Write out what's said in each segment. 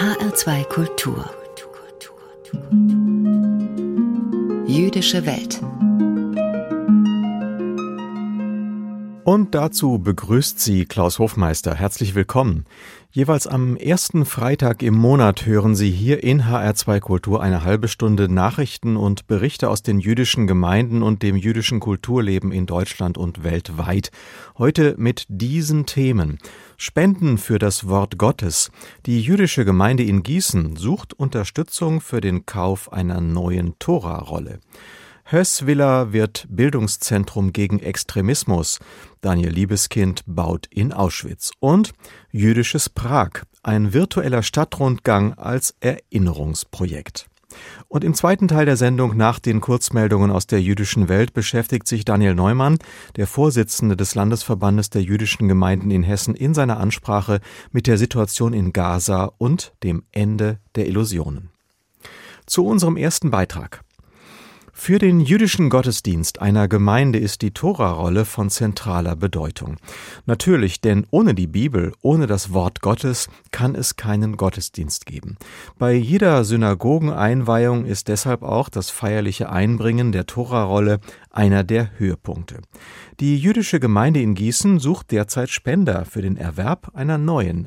HR2 Kultur. Jüdische Welt. Und dazu begrüßt Sie Klaus Hofmeister. Herzlich willkommen. Jeweils am ersten Freitag im Monat hören Sie hier in HR2 Kultur eine halbe Stunde Nachrichten und Berichte aus den jüdischen Gemeinden und dem jüdischen Kulturleben in Deutschland und weltweit. Heute mit diesen Themen. Spenden für das Wort Gottes. Die jüdische Gemeinde in Gießen sucht Unterstützung für den Kauf einer neuen Tora-Rolle. Hößwiller wird Bildungszentrum gegen Extremismus. Daniel Liebeskind baut in Auschwitz. Und Jüdisches Prag, ein virtueller Stadtrundgang als Erinnerungsprojekt. Und im zweiten Teil der Sendung nach den Kurzmeldungen aus der jüdischen Welt beschäftigt sich Daniel Neumann, der Vorsitzende des Landesverbandes der jüdischen Gemeinden in Hessen, in seiner Ansprache mit der Situation in Gaza und dem Ende der Illusionen. Zu unserem ersten Beitrag. Für den jüdischen Gottesdienst einer Gemeinde ist die Tora-Rolle von zentraler Bedeutung. Natürlich, denn ohne die Bibel, ohne das Wort Gottes kann es keinen Gottesdienst geben. Bei jeder Synagogeneinweihung ist deshalb auch das feierliche Einbringen der Tora-Rolle einer der Höhepunkte. Die jüdische Gemeinde in Gießen sucht derzeit Spender für den Erwerb einer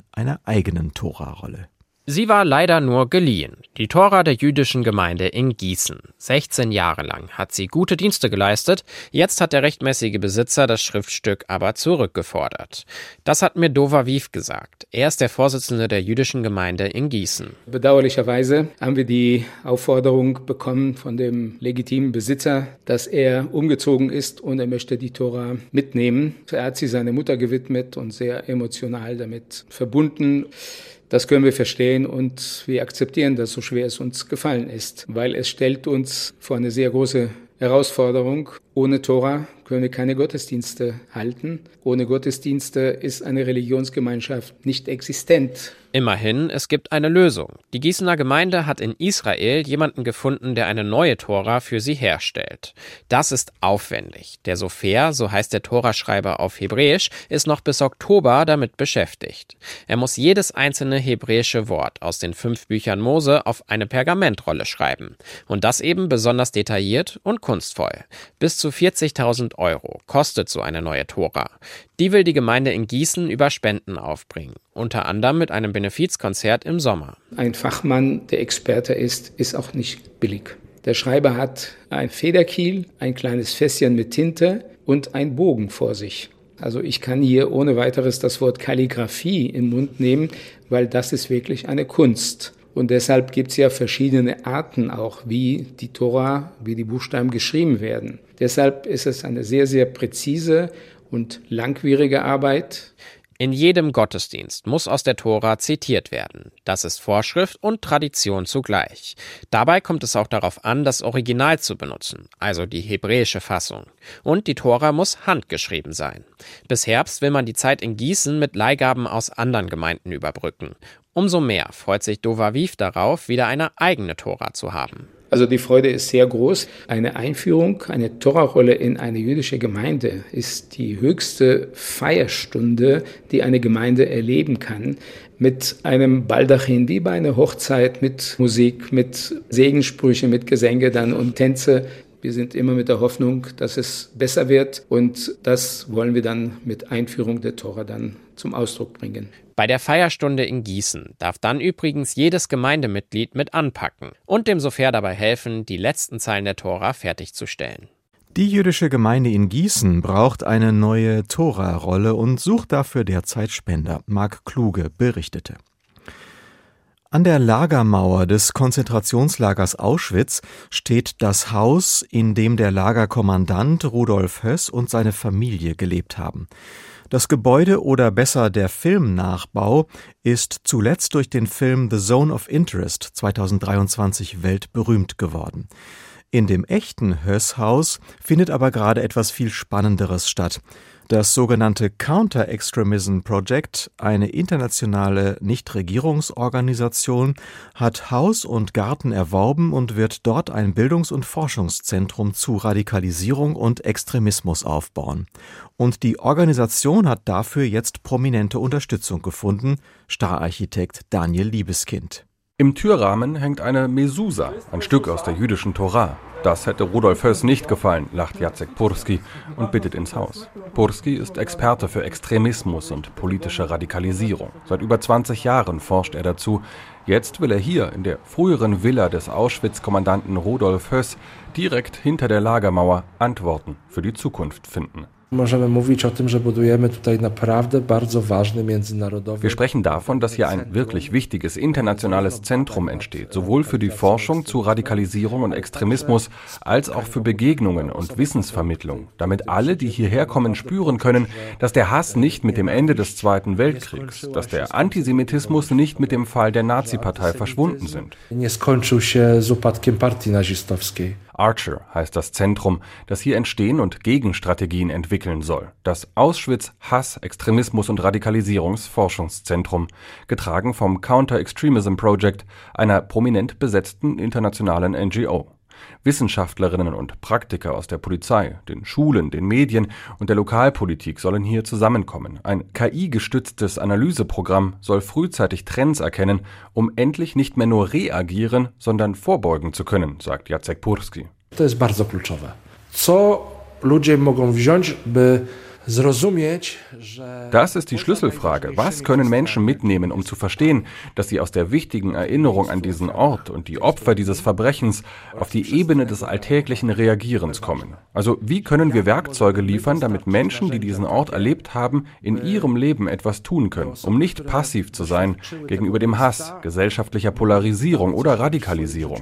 eigenen Tora-Rolle. Sie war leider nur geliehen. Die Tora der jüdischen Gemeinde in Gießen. 16 Jahre lang hat sie gute Dienste geleistet. Jetzt hat der rechtmäßige Besitzer das Schriftstück aber zurückgefordert. Das hat mir Dov Aviv gesagt. Er ist der Vorsitzende der jüdischen Gemeinde in Gießen. Bedauerlicherweise haben wir die Aufforderung bekommen von dem legitimen Besitzer, dass er umgezogen ist und er möchte die Tora mitnehmen. Er hat sie seiner Mutter gewidmet und sehr emotional damit verbunden. Das können wir verstehen und wir akzeptieren das, so schwer es uns gefallen ist, weil es stellt uns vor eine sehr große Herausforderung. Ohne Tora können wir keine Gottesdienste halten. Ohne Gottesdienste ist eine Religionsgemeinschaft nicht existent. Immerhin, es gibt eine Lösung. Die Gießener Gemeinde hat in Israel jemanden gefunden, der eine neue Tora für sie herstellt. Das ist aufwendig. Der Sofer, so heißt der Toraschreiber auf Hebräisch, ist noch bis Oktober damit beschäftigt. Er muss jedes einzelne hebräische Wort aus den 5 Büchern Mose auf eine Pergamentrolle schreiben. Und das eben besonders detailliert und kunstvoll. Bis zu 40.000 € kostet so eine neue Tora. Die will die Gemeinde in Gießen über Spenden aufbringen. Unter anderem mit einem Benefizkonzert im Sommer. Ein Fachmann, der Experte ist auch nicht billig. Der Schreiber hat ein Federkiel, ein kleines Fässchen mit Tinte und einen Bogen vor sich. Also ich kann hier ohne weiteres das Wort Kalligraphie im Mund nehmen, weil das ist wirklich eine Kunst. Und deshalb gibt es ja verschiedene Arten auch, wie die Tora, wie die Buchstaben geschrieben werden. Deshalb ist es eine sehr, sehr präzise und langwierige Arbeit. In jedem Gottesdienst muss aus der Tora zitiert werden. Das ist Vorschrift und Tradition zugleich. Dabei kommt es auch darauf an, das Original zu benutzen, also die hebräische Fassung. Und die Tora muss handgeschrieben sein. Bis Herbst will man die Zeit in Gießen mit Leihgaben aus anderen Gemeinden überbrücken. Umso mehr freut sich Dov Aviv darauf, wieder eine eigene Tora zu haben. Also die Freude ist sehr groß. Eine Einführung, eine Tora-Rolle in eine jüdische Gemeinde ist die höchste Feierstunde, die eine Gemeinde erleben kann. Mit einem Baldachin, wie bei einer Hochzeit, mit Musik, mit Segenssprüche, mit Gesänge dann und Tänze. Wir sind immer mit der Hoffnung, dass es besser wird und das wollen wir dann mit Einführung der Tora dann zum Ausdruck bringen. Bei der Feierstunde in Gießen darf dann übrigens jedes Gemeindemitglied mit anpacken und dem Sofer dabei helfen, die letzten Zeilen der Tora fertigzustellen. Die jüdische Gemeinde in Gießen braucht eine neue Tora-Rolle und sucht dafür derzeit Spender. Marc Kluge berichtete. An der Lagermauer des Konzentrationslagers Auschwitz steht das Haus, in dem der Lagerkommandant Rudolf Höss und seine Familie gelebt haben. Das Gebäude oder besser der Filmnachbau ist zuletzt durch den Film The Zone of Interest 2023 weltberühmt geworden. In dem echten Höss-Haus findet aber gerade etwas viel Spannenderes statt. Das sogenannte Counter-Extremism Project, eine internationale Nichtregierungsorganisation, hat Haus und Garten erworben und wird dort ein Bildungs- und Forschungszentrum zu Radikalisierung und Extremismus aufbauen. Und die Organisation hat dafür jetzt prominente Unterstützung gefunden, Stararchitekt Daniel Liebeskind. Im Türrahmen hängt eine Mesusa, ein Stück aus der jüdischen Tora. Das hätte Rudolf Höss nicht gefallen, lacht Jacek Purski und bittet ins Haus. Purski ist Experte für Extremismus und politische Radikalisierung. Seit über 20 Jahren forscht er dazu. Jetzt will er hier in der früheren Villa des Auschwitz-Kommandanten Rudolf Höss direkt hinter der Lagermauer Antworten für die Zukunft finden. Wir sprechen davon, dass hier ein wirklich wichtiges internationales Zentrum entsteht, sowohl für die Forschung zu Radikalisierung und Extremismus als auch für Begegnungen und Wissensvermittlung, damit alle, die hierher kommen, spüren können, dass der Hass nicht mit dem Ende des Zweiten Weltkriegs, dass der Antisemitismus nicht mit dem Fall der Nazi-Partei verschwunden sind. Archer heißt das Zentrum, das hier entstehen und Gegenstrategien entwickeln soll. Das Auschwitz Hass, Extremismus und Radikalisierungsforschungszentrum, getragen vom Counter-Extremism Project, einer prominent besetzten internationalen NGO. Wissenschaftlerinnen und Praktiker aus der Polizei, den Schulen, den Medien und der Lokalpolitik sollen hier zusammenkommen. Ein KI-gestütztes Analyseprogramm soll frühzeitig Trends erkennen, um endlich nicht mehr nur reagieren, sondern vorbeugen zu können, sagt Jacek Purski. To jest bardzo kluczowe. Co ludzie mogą wziąć, by Das ist die Schlüsselfrage. Was können Menschen mitnehmen, um zu verstehen, dass sie aus der wichtigen Erinnerung an diesen Ort und die Opfer dieses Verbrechens auf die Ebene des alltäglichen Reagierens kommen? Also wie können wir Werkzeuge liefern, damit Menschen, die diesen Ort erlebt haben, in ihrem Leben etwas tun können, um nicht passiv zu sein gegenüber dem Hass, gesellschaftlicher Polarisierung oder Radikalisierung?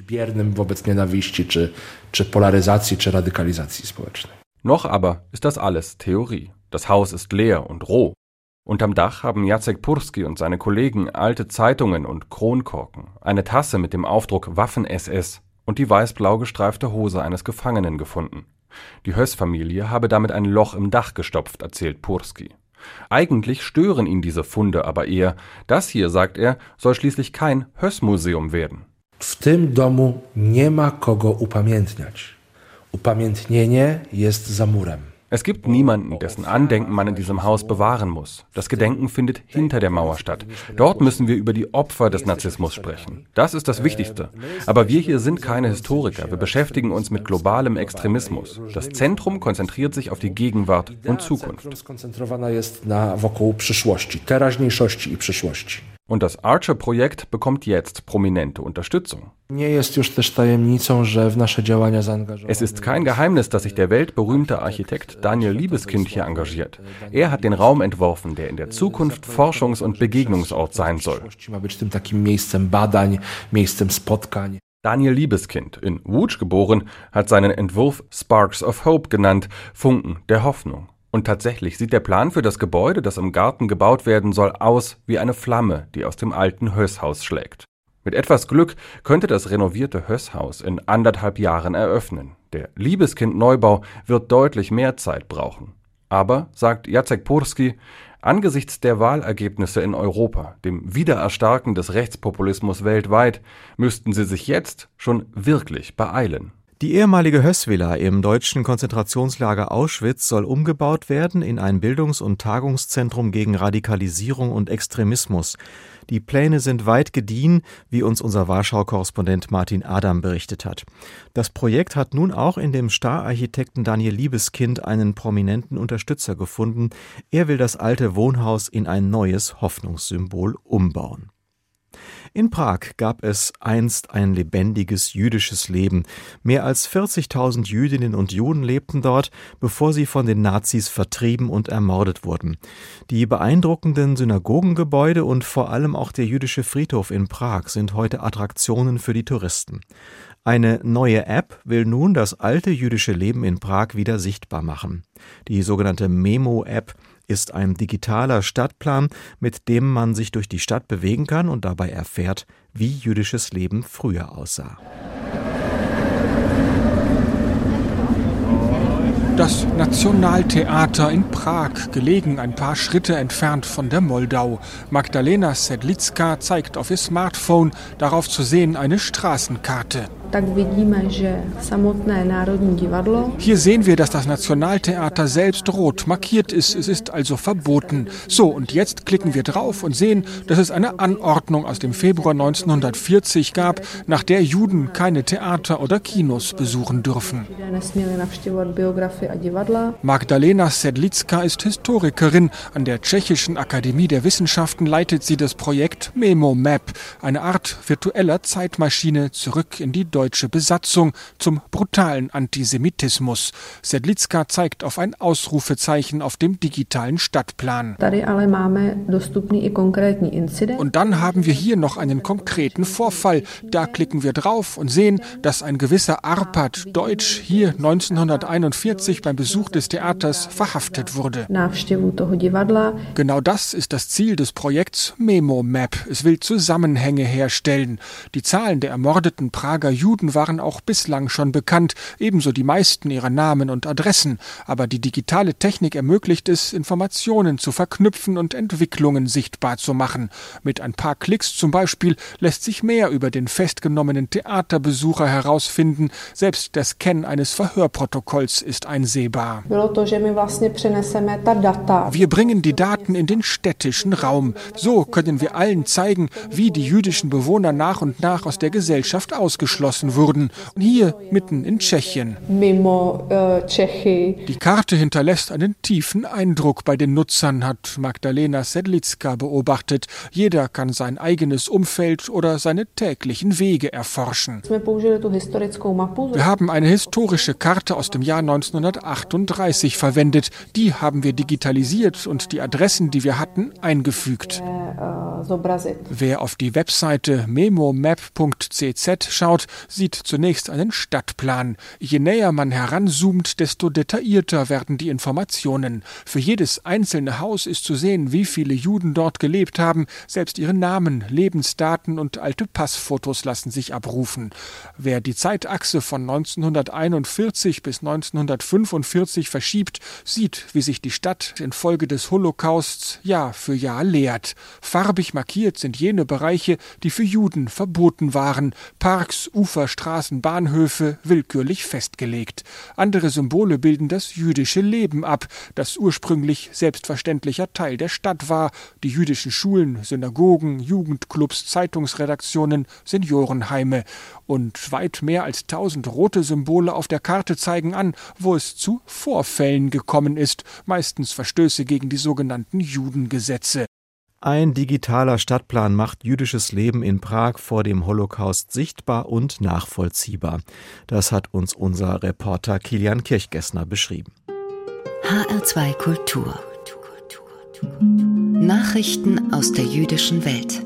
Noch aber ist das alles Theorie. Das Haus ist leer und roh. Unterm Dach haben Jacek Purski und seine Kollegen alte Zeitungen und Kronkorken, eine Tasse mit dem Aufdruck Waffen-SS und die weiß-blau gestreifte Hose eines Gefangenen gefunden. Die Höss-Familie habe damit ein Loch im Dach gestopft, erzählt Purski. Eigentlich stören ihn diese Funde aber eher. Das hier, sagt er, soll schließlich kein Höss-Museum werden. W tym domu nie ma kogo upamiętniać. Upamiętnienie jest za murem. Es gibt niemanden, dessen Andenken man in diesem Haus bewahren muss. Das Gedenken findet hinter der Mauer statt. Dort müssen wir über die Opfer des Narzissmus sprechen. Das ist das Wichtigste. Aber wir hier sind keine Historiker. Wir beschäftigen uns mit globalem Extremismus. Das Zentrum konzentriert sich auf die Gegenwart und Zukunft. Und das Archer-Projekt bekommt jetzt prominente Unterstützung. Es ist kein Geheimnis, dass sich der weltberühmte Architekt Daniel Libeskind hier engagiert. Er hat den Raum entworfen, der in der Zukunft Forschungs- und Begegnungsort sein soll. Daniel Libeskind, in Łódź geboren, hat seinen Entwurf Sparks of Hope genannt, Funken der Hoffnung. Und tatsächlich sieht der Plan für das Gebäude, das im Garten gebaut werden soll, aus wie eine Flamme, die aus dem alten Höss-Haus schlägt. Mit etwas Glück könnte das renovierte Höss-Haus in 1,5 Jahren eröffnen. Der Libeskind-Neubau wird deutlich mehr Zeit brauchen. Aber, sagt Jacek Purski, angesichts der Wahlergebnisse in Europa, dem Wiedererstarken des Rechtspopulismus weltweit, müssten sie sich jetzt schon wirklich beeilen. Die ehemalige Höss-Villa im deutschen Konzentrationslager Auschwitz soll umgebaut werden in ein Bildungs- und Tagungszentrum gegen Radikalisierung und Extremismus. Die Pläne sind weit gediehen, wie uns unser Warschau-Korrespondent Martin Adam berichtet hat. Das Projekt hat nun auch in dem Star-Architekten Daniel Libeskind einen prominenten Unterstützer gefunden. Er will das alte Wohnhaus in ein neues Hoffnungssymbol umbauen. In Prag gab es einst ein lebendiges jüdisches Leben. Mehr als 40.000 Jüdinnen und Juden lebten dort, bevor sie von den Nazis vertrieben und ermordet wurden. Die beeindruckenden Synagogengebäude und vor allem auch der jüdische Friedhof in Prag sind heute Attraktionen für die Touristen. Eine neue App will nun das alte jüdische Leben in Prag wieder sichtbar machen. Die sogenannte Memo-App ist ein digitaler Stadtplan, mit dem man sich durch die Stadt bewegen kann und dabei erfährt, wie jüdisches Leben früher aussah. Das Nationaltheater in Prag, gelegen ein paar Schritte entfernt von der Moldau. Magdalena Sedlicka zeigt auf ihr Smartphone, darauf zu sehen eine Straßenkarte. Hier sehen wir, dass das Nationaltheater selbst rot markiert ist. Es ist also verboten. So, und jetzt klicken wir drauf und sehen, dass es eine Anordnung aus dem Februar 1940 gab, nach der Juden keine Theater oder Kinos besuchen dürfen. Magdalena Sedlická ist Historikerin. An der Tschechischen Akademie der Wissenschaften leitet sie das Projekt Memo-Map, eine Art virtueller Zeitmaschine zurück in die deutsche Besatzung zum brutalen Antisemitismus. Sedlická zeigt auf ein Ausrufezeichen auf dem digitalen Stadtplan. Und dann haben wir hier noch einen konkreten Vorfall. Da klicken wir drauf und sehen, dass ein gewisser Arpad Deutsch hier 1941 beim Besuch des Theaters verhaftet wurde. Genau das ist das Ziel des Projekts Memo-Map. Es will Zusammenhänge herstellen. Die Zahlen der ermordeten Prager Juden waren auch bislang schon bekannt, ebenso die meisten ihrer Namen und Adressen. Aber die digitale Technik ermöglicht es, Informationen zu verknüpfen und Entwicklungen sichtbar zu machen. Mit ein paar Klicks zum Beispiel lässt sich mehr über den festgenommenen Theaterbesucher herausfinden. Selbst der Scan eines Verhörprotokolls ist einsehbar. Wir bringen die Daten in den städtischen Raum. So können wir allen zeigen, wie die jüdischen Bewohner nach und nach aus der Gesellschaft ausgeschlossen wurden. Und hier mitten in Tschechien. Die Karte hinterlässt einen tiefen Eindruck bei den Nutzern, hat Magdalena Sedlická beobachtet. Jeder kann sein eigenes Umfeld oder seine täglichen Wege erforschen. Wir haben eine historische Karte aus dem Jahr 1938 verwendet. Die haben wir digitalisiert und die Adressen, die wir hatten, eingefügt. Wer auf die Webseite memomap.cz schaut, sieht zunächst einen Stadtplan. Je näher man heranzoomt, desto detaillierter werden die Informationen. Für jedes einzelne Haus ist zu sehen, wie viele Juden dort gelebt haben. Selbst ihre Namen, Lebensdaten und alte Passfotos lassen sich abrufen. Wer die Zeitachse von 1941 bis 1945 verschiebt, sieht, wie sich die Stadt infolge des Holocausts Jahr für Jahr leert. Farbig markiert sind jene Bereiche, die für Juden verboten waren. Parks, Ufer, Straßen, Bahnhöfe willkürlich festgelegt. Andere Symbole bilden das jüdische Leben ab, das ursprünglich selbstverständlicher Teil der Stadt war. Die jüdischen Schulen, Synagogen, Jugendclubs, Zeitungsredaktionen, Seniorenheime. Und weit mehr als 1000 rote Symbole auf der Karte zeigen an, wo es zu Vorfällen gekommen ist, meistens Verstöße gegen die sogenannten Judengesetze. Ein digitaler Stadtplan macht jüdisches Leben in Prag vor dem Holocaust sichtbar und nachvollziehbar. Das hat uns unser Reporter Kilian Kirchgessner beschrieben. HR2 Kultur. Nachrichten aus der jüdischen Welt.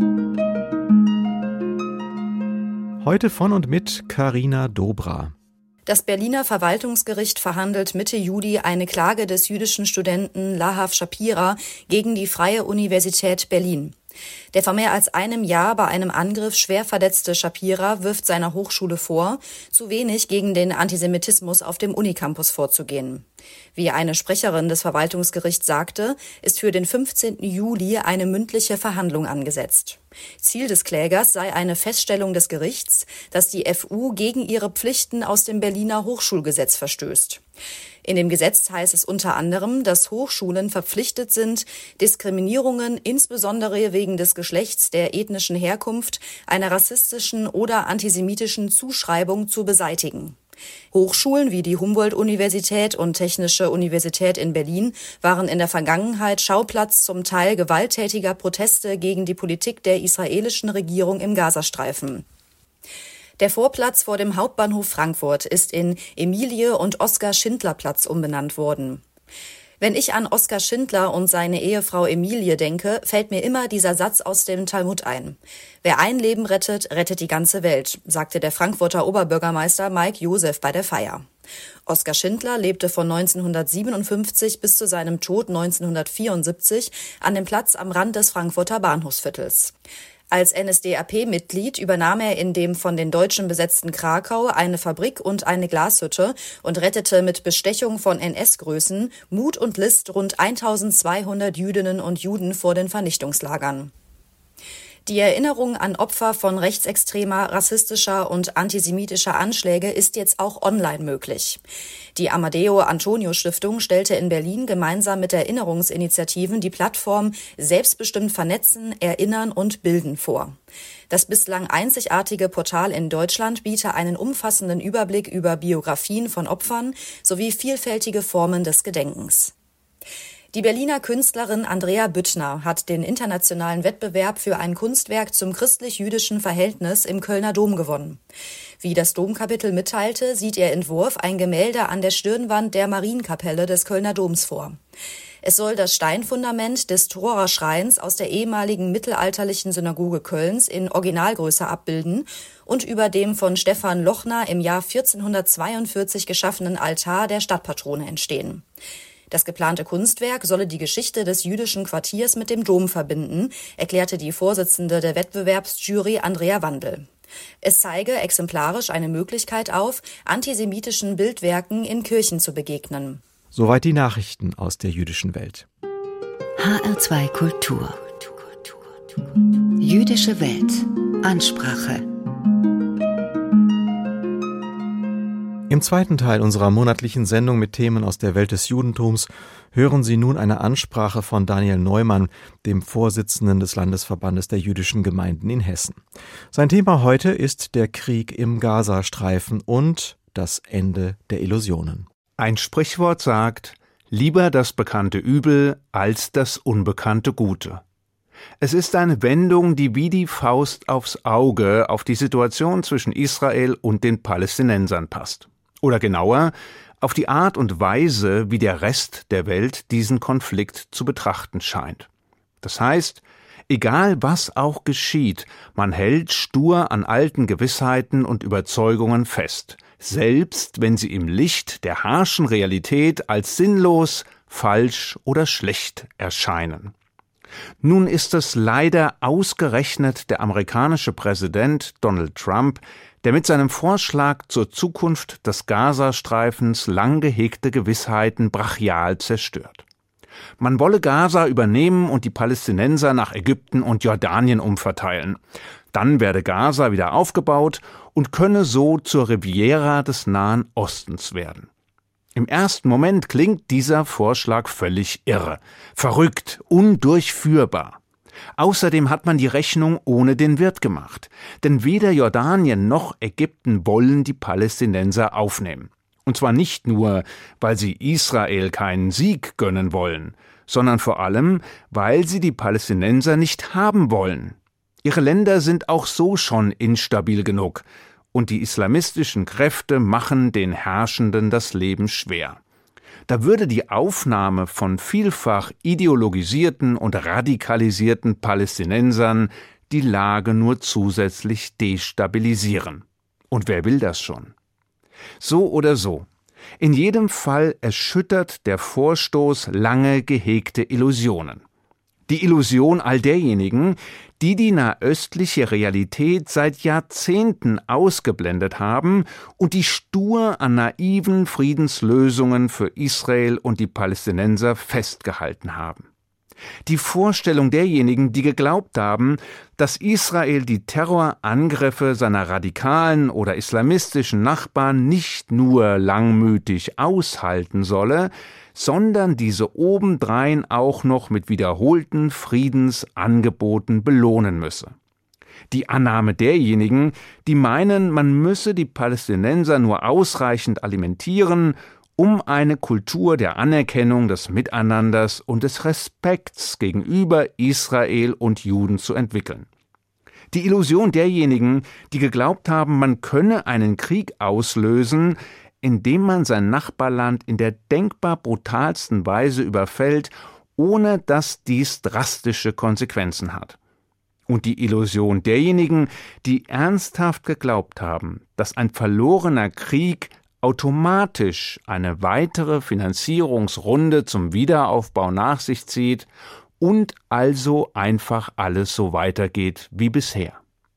Heute von und mit Karina Dobra. Das Berliner Verwaltungsgericht verhandelt Mitte Juli eine Klage des jüdischen Studenten Lahav Shapira gegen die Freie Universität Berlin. Der vor mehr als einem Jahr bei einem Angriff schwer verletzte Shapira wirft seiner Hochschule vor, zu wenig gegen den Antisemitismus auf dem Unicampus vorzugehen. Wie eine Sprecherin des Verwaltungsgerichts sagte, ist für den 15. Juli eine mündliche Verhandlung angesetzt. Ziel des Klägers sei eine Feststellung des Gerichts, dass die FU gegen ihre Pflichten aus dem Berliner Hochschulgesetz verstößt. In dem Gesetz heißt es unter anderem, dass Hochschulen verpflichtet sind, Diskriminierungen insbesondere wegen des Geschlechts, der ethnischen Herkunft, einer rassistischen oder antisemitischen Zuschreibung zu beseitigen. Hochschulen wie die Humboldt-Universität und Technische Universität in Berlin waren in der Vergangenheit Schauplatz zum Teil gewalttätiger Proteste gegen die Politik der israelischen Regierung im Gazastreifen. Der Vorplatz vor dem Hauptbahnhof Frankfurt ist in Emilie- und Oskar-Schindler-Platz umbenannt worden. Wenn ich an Oskar Schindler und seine Ehefrau Emilie denke, fällt mir immer dieser Satz aus dem Talmud ein. Wer ein Leben rettet, rettet die ganze Welt, sagte der Frankfurter Oberbürgermeister Mike Josef bei der Feier. Oskar Schindler lebte von 1957 bis zu seinem Tod 1974 an dem Platz am Rand des Frankfurter Bahnhofsviertels. Als NSDAP-Mitglied übernahm er in dem von den Deutschen besetzten Krakau eine Fabrik und eine Glashütte und rettete mit Bestechung von NS-Größen, Mut und List rund 1200 Jüdinnen und Juden vor den Vernichtungslagern. Die Erinnerung an Opfer von rechtsextremer, rassistischer und antisemitischer Anschläge ist jetzt auch online möglich. Die Amadeo-Antonio-Stiftung stellte in Berlin gemeinsam mit Erinnerungsinitiativen die Plattform Selbstbestimmt vernetzen, erinnern und bilden vor. Das bislang einzigartige Portal in Deutschland biete einen umfassenden Überblick über Biografien von Opfern sowie vielfältige Formen des Gedenkens. Die Berliner Künstlerin Andrea Büttner hat den internationalen Wettbewerb für ein Kunstwerk zum christlich-jüdischen Verhältnis im Kölner Dom gewonnen. Wie das Domkapitel mitteilte, sieht ihr Entwurf ein Gemälde an der Stirnwand der Marienkapelle des Kölner Doms vor. Es soll das Steinfundament des Thora-Schreins aus der ehemaligen mittelalterlichen Synagoge Kölns in Originalgröße abbilden und über dem von Stefan Lochner im Jahr 1442 geschaffenen Altar der Stadtpatrone entstehen. Das geplante Kunstwerk solle die Geschichte des jüdischen Quartiers mit dem Dom verbinden, erklärte die Vorsitzende der Wettbewerbsjury Andrea Wandel. Es zeige exemplarisch eine Möglichkeit auf, antisemitischen Bildwerken in Kirchen zu begegnen. Soweit die Nachrichten aus der jüdischen Welt. HR2 Kultur. Jüdische Welt. Ansprache. Im zweiten Teil unserer monatlichen Sendung mit Themen aus der Welt des Judentums hören Sie nun eine Ansprache von Daniel Neumann, dem Vorsitzenden des Landesverbandes der jüdischen Gemeinden in Hessen. Sein Thema heute ist der Krieg im Gazastreifen und das Ende der Illusionen. Ein Sprichwort sagt, lieber das bekannte Übel als das unbekannte Gute. Es ist eine Wendung, die wie die Faust aufs Auge auf die Situation zwischen Israel und den Palästinensern passt. Oder genauer, auf die Art und Weise, wie der Rest der Welt diesen Konflikt zu betrachten scheint. Das heißt, egal was auch geschieht, man hält stur an alten Gewissheiten und Überzeugungen fest, selbst wenn sie im Licht der harschen Realität als sinnlos, falsch oder schlecht erscheinen. Nun ist es leider ausgerechnet der amerikanische Präsident Donald Trump, der mit seinem Vorschlag zur Zukunft des Gazastreifens lang gehegte Gewissheiten brachial zerstört. Man wolle Gaza übernehmen und die Palästinenser nach Ägypten und Jordanien umverteilen. Dann werde Gaza wieder aufgebaut und könne so zur Riviera des Nahen Ostens werden. Im ersten Moment klingt dieser Vorschlag völlig irre, verrückt, undurchführbar. Außerdem hat man die Rechnung ohne den Wirt gemacht, denn weder Jordanien noch Ägypten wollen die Palästinenser aufnehmen. Und zwar nicht nur, weil sie Israel keinen Sieg gönnen wollen, sondern vor allem, weil sie die Palästinenser nicht haben wollen. Ihre Länder sind auch so schon instabil genug, und die islamistischen Kräfte machen den Herrschenden das Leben schwer. Da würde die Aufnahme von vielfach ideologisierten und radikalisierten Palästinensern die Lage nur zusätzlich destabilisieren. Und wer will das schon? So oder so. In jedem Fall erschüttert der Vorstoß lange gehegte Illusionen. Die Illusion all derjenigen, die die nahöstliche Realität seit Jahrzehnten ausgeblendet haben und die stur an naiven Friedenslösungen für Israel und die Palästinenser festgehalten haben. Die Vorstellung derjenigen, die geglaubt haben, dass Israel die Terrorangriffe seiner radikalen oder islamistischen Nachbarn nicht nur langmütig aushalten solle, sondern diese obendrein auch noch mit wiederholten Friedensangeboten belohnen müsse. Die Annahme derjenigen, die meinen, man müsse die Palästinenser nur ausreichend alimentieren, um eine Kultur der Anerkennung, des Miteinanders und des Respekts gegenüber Israel und Juden zu entwickeln. Die Illusion derjenigen, die geglaubt haben, man könne einen Krieg auslösen, indem man sein Nachbarland in der denkbar brutalsten Weise überfällt, ohne dass dies drastische Konsequenzen hat. Und die Illusion derjenigen, die ernsthaft geglaubt haben, dass ein verlorener Krieg automatisch eine weitere Finanzierungsrunde zum Wiederaufbau nach sich zieht und also einfach alles so weitergeht wie bisher.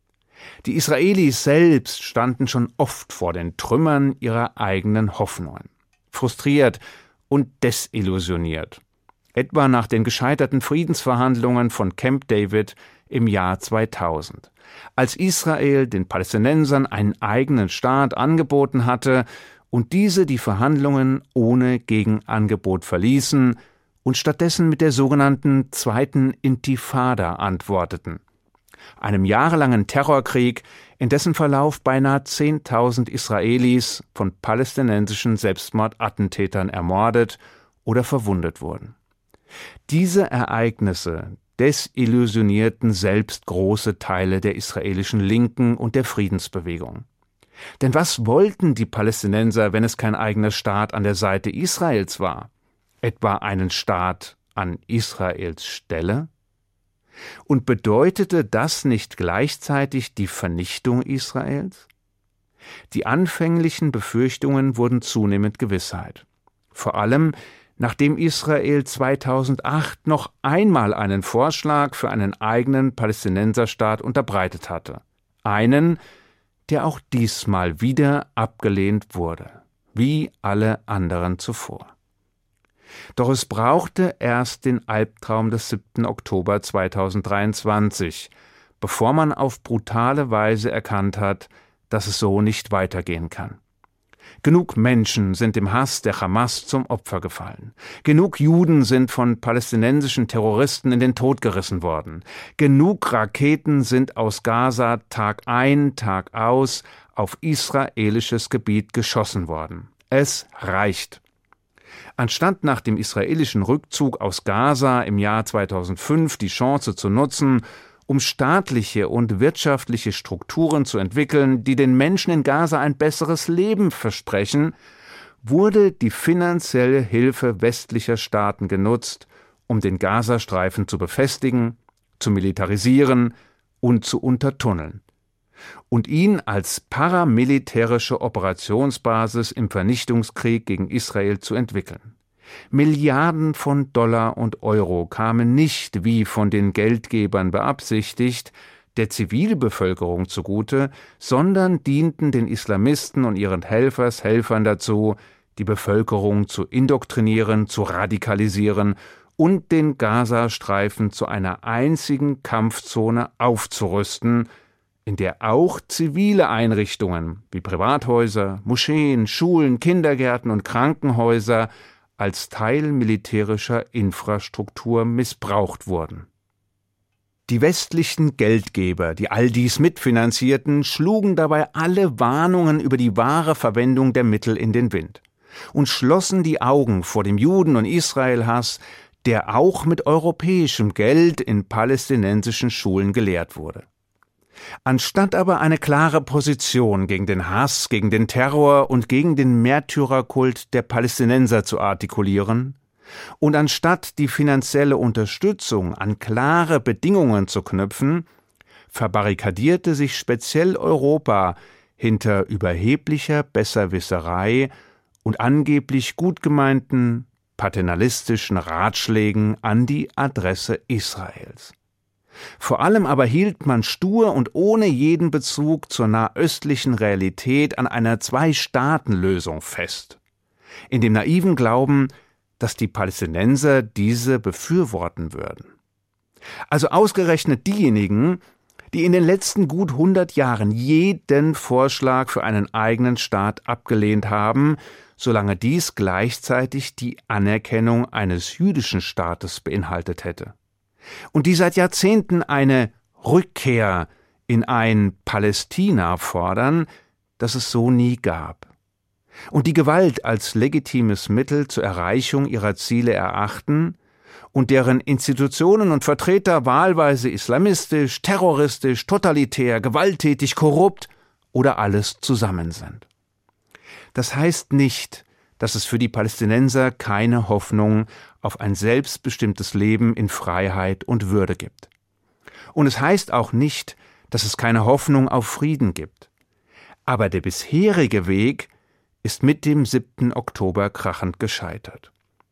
Die Israelis selbst standen schon oft vor den Trümmern ihrer eigenen Hoffnungen, frustriert und desillusioniert. etwa nach den gescheiterten Friedensverhandlungen von Camp David im Jahr 2000, als Israel den Palästinensern einen eigenen Staat angeboten hatte und diese die Verhandlungen ohne Gegenangebot verließen und stattdessen mit der sogenannten Zweiten Intifada antworteten, einem jahrelangen Terrorkrieg, in dessen Verlauf beinahe 10.000 Israelis von palästinensischen Selbstmordattentätern ermordet oder verwundet wurden. Diese Ereignisse desillusionierten selbst große Teile der israelischen Linken und der Friedensbewegung. Denn was wollten die Palästinenser, wenn es kein eigener Staat an der Seite Israels war? Etwa einen Staat an Israels Stelle? Und bedeutete das nicht gleichzeitig die Vernichtung Israels? Die anfänglichen Befürchtungen wurden zunehmend Gewissheit. Vor allem, nachdem Israel 2008 noch einmal einen Vorschlag für einen eigenen Palästinenserstaat unterbreitet hatte. Einen, der auch diesmal wieder abgelehnt wurde, wie alle anderen zuvor. Doch es brauchte erst den Albtraum des 7. Oktober 2023, bevor man auf brutale Weise erkannt hat, dass es so nicht weitergehen kann. Genug Menschen sind dem Hass der Hamas zum Opfer gefallen. Genug Juden sind von palästinensischen Terroristen in den Tod gerissen worden. Genug Raketen sind aus Gaza Tag ein, Tag aus auf israelisches Gebiet geschossen worden. Es reicht. Anstatt nach dem israelischen Rückzug aus Gaza im Jahr 2005 die Chance zu nutzen, um staatliche und wirtschaftliche Strukturen zu entwickeln, die den Menschen in Gaza ein besseres Leben versprechen, wurde die finanzielle Hilfe westlicher Staaten genutzt, um den Gazastreifen zu befestigen, zu militarisieren und zu untertunneln und ihn als paramilitärische Operationsbasis im Vernichtungskrieg gegen Israel zu entwickeln. Milliarden von Dollar und Euro kamen nicht, wie von den Geldgebern beabsichtigt, der Zivilbevölkerung zugute, sondern dienten den Islamisten und ihren Helfern dazu, die Bevölkerung zu indoktrinieren, zu radikalisieren und den Gazastreifen zu einer einzigen Kampfzone aufzurüsten, in der auch zivile Einrichtungen wie Privathäuser, Moscheen, Schulen, Kindergärten und Krankenhäuser als Teil militärischer Infrastruktur missbraucht wurden. Die westlichen Geldgeber, die all dies mitfinanzierten, schlugen dabei alle Warnungen über die wahre Verwendung der Mittel in den Wind und schlossen die Augen vor dem Juden- und Israelhass, der auch mit europäischem Geld in palästinensischen Schulen gelehrt wurde. Anstatt aber eine klare Position gegen den Hass, gegen den Terror und gegen den Märtyrerkult der Palästinenser zu artikulieren und anstatt die finanzielle Unterstützung an klare Bedingungen zu knüpfen, verbarrikadierte sich speziell Europa hinter überheblicher Besserwisserei und angeblich gut gemeinten paternalistischen Ratschlägen an die Adresse Israels. Vor allem aber hielt man stur und ohne jeden Bezug zur nahöstlichen Realität an einer Zwei-Staaten-Lösung fest, in dem naiven Glauben, dass die Palästinenser diese befürworten würden. Also ausgerechnet diejenigen, die in den letzten gut 100 Jahren jeden Vorschlag für einen eigenen Staat abgelehnt haben, solange dies gleichzeitig die Anerkennung eines jüdischen Staates beinhaltet hätte. Und die seit Jahrzehnten eine Rückkehr in ein Palästina fordern, das es so nie gab. Und die Gewalt als legitimes Mittel zur Erreichung ihrer Ziele erachten und deren Institutionen und Vertreter wahlweise islamistisch, terroristisch, totalitär, gewalttätig, korrupt oder alles zusammen sind. Das heißt nicht, dass es für die Palästinenser keine Hoffnung auf ein selbstbestimmtes Leben in Freiheit und Würde gibt. Und es heißt auch nicht, dass es keine Hoffnung auf Frieden gibt. Aber der bisherige Weg ist mit dem 7. Oktober krachend gescheitert.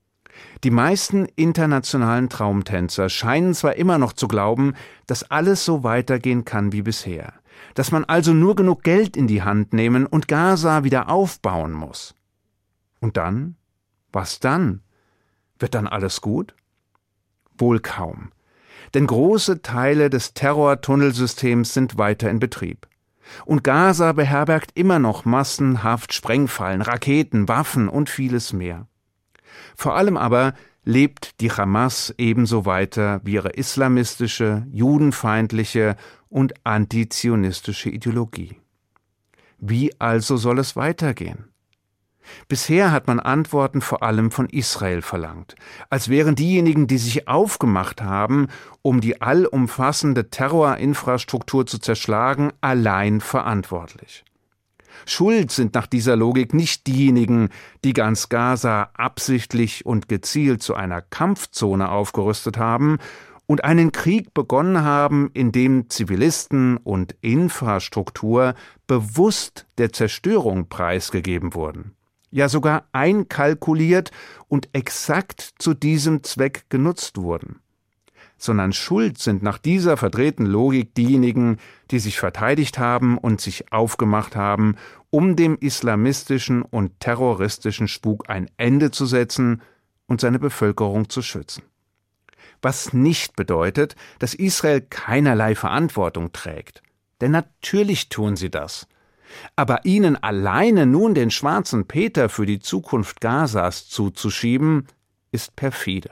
Die meisten internationalen Traumtänzer scheinen zwar immer noch zu glauben, dass alles so weitergehen kann wie bisher, dass man also nur genug Geld in die Hand nehmen und Gaza wieder aufbauen muss. Und dann? Was dann? Wird dann alles gut? Wohl kaum. Denn große Teile des Terrortunnelsystems sind weiter in Betrieb. Und Gaza beherbergt immer noch massenhaft Sprengfallen, Raketen, Waffen und vieles mehr. Vor allem aber lebt die Hamas ebenso weiter wie ihre islamistische, judenfeindliche und antizionistische Ideologie. Wie also soll es weitergehen? Bisher hat man Antworten vor allem von Israel verlangt, als wären diejenigen, die sich aufgemacht haben, um die allumfassende Terrorinfrastruktur zu zerschlagen, allein verantwortlich. Schuld sind nach dieser Logik nicht diejenigen, die ganz Gaza absichtlich und gezielt zu einer Kampfzone aufgerüstet haben und einen Krieg begonnen haben, in dem Zivilisten und Infrastruktur bewusst der Zerstörung preisgegeben wurden. Ja sogar einkalkuliert und exakt zu diesem Zweck genutzt wurden. Sondern schuld sind nach dieser verdrehten Logik diejenigen, die sich verteidigt haben und sich aufgemacht haben, um dem islamistischen und terroristischen Spuk ein Ende zu setzen und seine Bevölkerung zu schützen. Was nicht bedeutet, dass Israel keinerlei Verantwortung trägt. Denn natürlich tun sie das. Aber ihnen alleine nun den schwarzen Peter für die Zukunft Gazas zuzuschieben, ist perfide.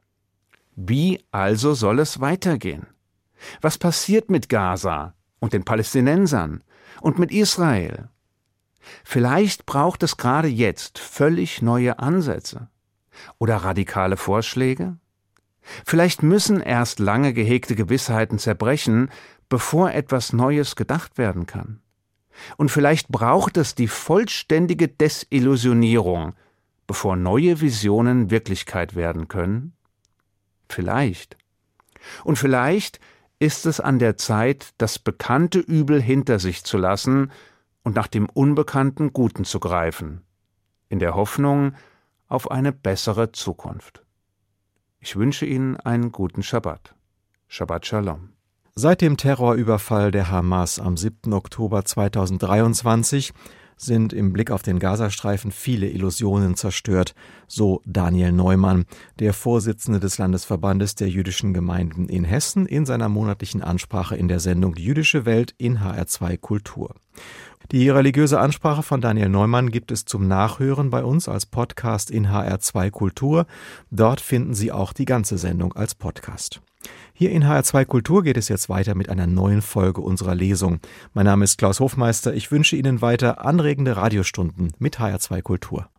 Wie also soll es weitergehen? Was passiert mit Gaza und den Palästinensern und mit Israel? Vielleicht braucht es gerade jetzt völlig neue Ansätze oder radikale Vorschläge? Vielleicht müssen erst lange gehegte Gewissheiten zerbrechen, bevor etwas Neues gedacht werden kann. Und vielleicht braucht es die vollständige Desillusionierung, bevor neue Visionen Wirklichkeit werden können? Vielleicht. Und vielleicht ist es an der Zeit, das bekannte Übel hinter sich zu lassen und nach dem unbekannten Guten zu greifen, in der Hoffnung auf eine bessere Zukunft. Ich wünsche Ihnen einen guten Schabbat. Shabbat Shalom. Seit dem Terrorüberfall der Hamas am 7. Oktober 2023 sind im Blick auf den Gazastreifen viele Illusionen zerstört, so Daniel Neumann, der Vorsitzende des Landesverbandes der jüdischen Gemeinden in Hessen, in seiner monatlichen Ansprache in der Sendung Jüdische Welt in HR2 Kultur. Die religiöse Ansprache von Daniel Neumann gibt es zum Nachhören bei uns als Podcast in HR2 Kultur. Dort finden Sie auch die ganze Sendung als Podcast. Hier in HR2 Kultur geht es jetzt weiter mit einer neuen Folge unserer Lesung. Mein Name ist Klaus Hofmeister. Ich wünsche Ihnen weiter anregende Radiostunden mit HR2 Kultur.